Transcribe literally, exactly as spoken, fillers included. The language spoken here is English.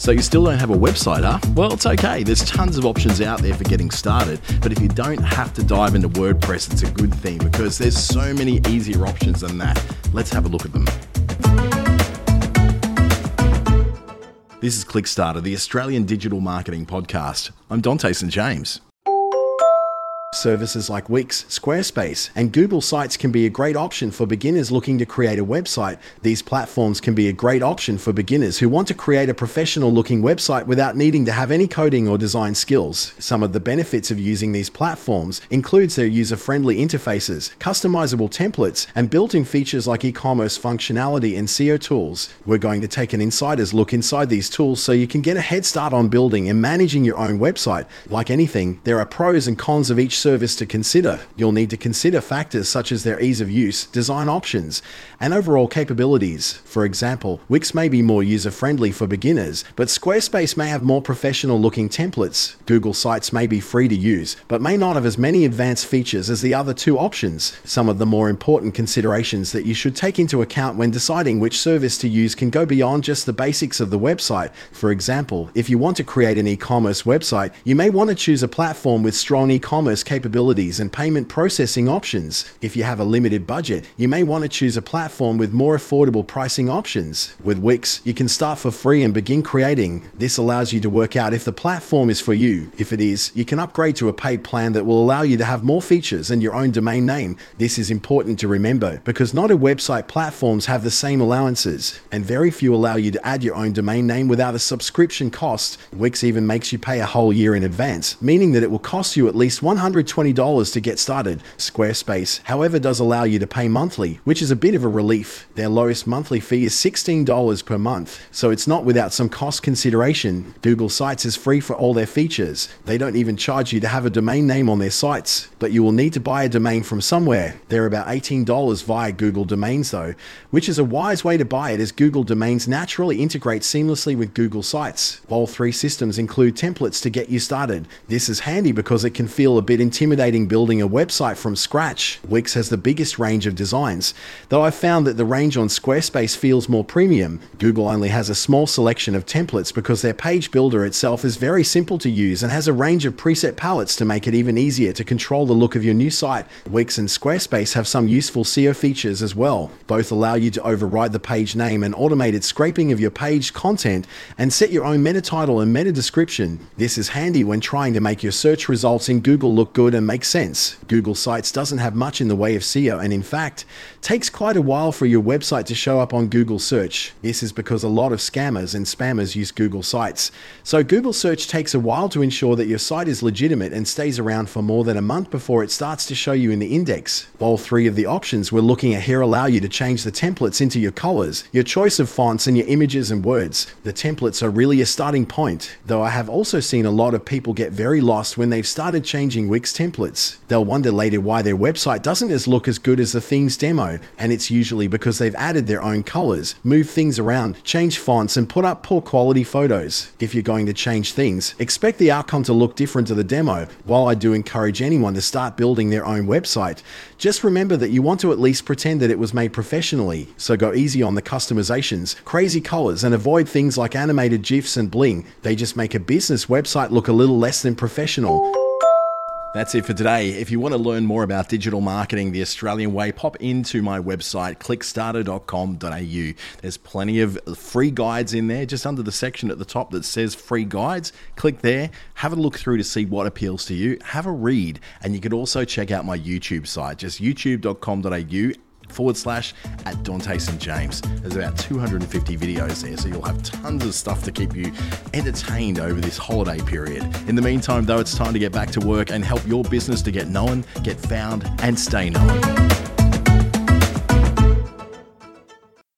So you still don't have a website, huh? Well, it's okay. There's tons of options out there for getting started. But if you don't have to dive into WordPress, it's a good thing because there's so many easier options than that. Let's have a look at them. This is ClickStarter, the Australian digital marketing podcast. I'm Dante Saint James. Services like Wix, Squarespace, and Google Sites can be a great option for beginners looking to create a website. These platforms can be a great option for beginners who want to create a professional-looking website without needing to have any coding or design skills. Some of the benefits of using these platforms includes their user-friendly interfaces, customizable templates, and built-in features like e-commerce functionality and S E O tools. We're going to take an insider's look inside these tools so you can get a head start on building and managing your own website. Like anything, there are pros and cons of each service to consider. You'll need to consider factors such as their ease of use, design options, and overall capabilities. For example, Wix may be more user-friendly for beginners, but Squarespace may have more professional-looking templates. Google Sites may be free to use, but may not have as many advanced features as the other two options. Some of the more important considerations that you should take into account when deciding which service to use can go beyond just the basics of the website. For example, if you want to create an e-commerce website, you may want to choose a platform with strong e-commerce capabilities and payment processing options. If you have a limited budget, you may want to choose a platform with more affordable pricing options. With Wix, you can start for free and begin creating. This allows you to work out if the platform is for you. If it is, you can upgrade to a paid plan that will allow you to have more features and your own domain name. This is important to remember because not all website platforms have the same allowances, and very few allow you to add your own domain name without a subscription cost. Wix even makes you pay a whole year in advance, meaning that it will cost you at least one hundred twenty dollars to get started. Squarespace, however, does allow you to pay monthly, which is a bit of a relief. Their lowest monthly fee is sixteen dollars per month, so it's not without some cost consideration. Google Sites is free for all their features. They don't even charge you to have a domain name on their sites, but you will need to buy a domain from somewhere. They're about eighteen dollars via Google Domains though, which is a wise way to buy it as Google Domains naturally integrate seamlessly with Google Sites. All three systems include templates to get you started. This is handy because it can feel a bit intimidating building a website from scratch. Wix has the biggest range of designs, though I've found that the range on Squarespace feels more premium. Google only has a small selection of templates because their page builder itself is very simple to use and has a range of preset palettes to make it even easier to control the look of your new site. Wix and Squarespace have some useful S E O features as well. Both allow you to override the page name and automated scraping of your page content and set your own meta title and meta description. This is handy when trying to make your search results in Google look good and make sense. Google Sites doesn't have much in the way of S E O and in fact takes quite a while for your website to show up on Google search. This is because a lot of scammers and spammers use Google Sites. So Google search takes a while to ensure that your site is legitimate and stays around for more than a month before it starts to show you in the index. All three of the options we're looking at here allow you to change the templates into your colors, your choice of fonts, and your images and words. The templates are really a starting point, though I have also seen a lot of people get very lost when they've started changing Wix templates. They'll wonder later why their website doesn't as look as good as the thing's demo, and it's usually because they've added their own colors, moved things around, changed fonts, and put up poor quality photos. If you're going to change things, expect the outcome to look different to the demo. While I do encourage anyone to start building their own website, just remember that you want to at least pretend that it was made professionally, so go easy on the customizations, crazy colors, and avoid things like animated GIFs and bling. They just make a business website look a little less than professional. That's it for today. If you want to learn more about digital marketing the Australian way, pop into my website, click starter dot com dot a u. There's plenty of free guides in there, just under the section at the top that says free guides. Click there, have a look through to see what appeals to you, have a read, and you could also check out my YouTube site, just youtube dot com dot a u forward slash at Dante Saint James. There's about two hundred fifty videos there, so you'll have tons of stuff to keep you entertained over this holiday period. In the meantime, though, it's time to get back to work and help your business to get known, get found, and stay known.